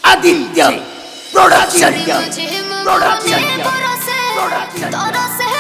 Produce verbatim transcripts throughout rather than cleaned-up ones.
Aditya Production Production Production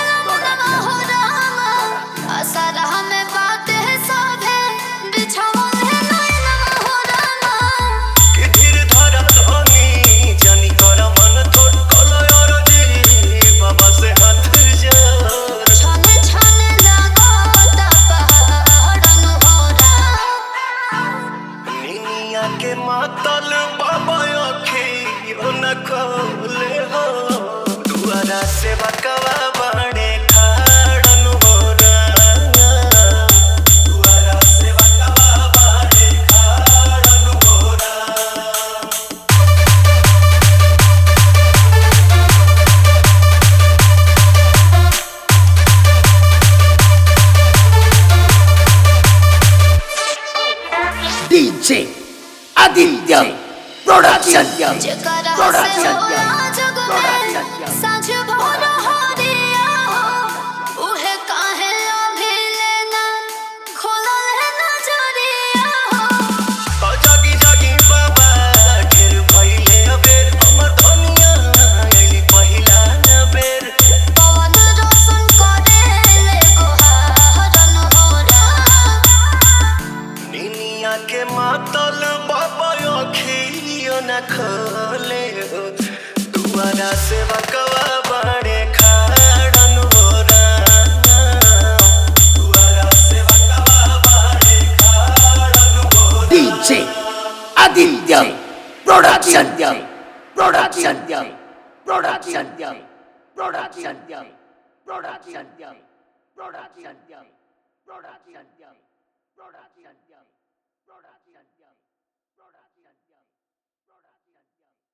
के मातल बाबा अखियों न खोले हो दुआरा से बकवा बने खाड़न हो दुआरा से बकवा बने खाड़न हो D J Aditya Production Production के मातल बाबा अखियों न खोले हो दुआरा से बकवा बने खाड़न हो दुआरा से बकवा बने खाड़न हो D J Aditya Production Production Production Production Production Production Production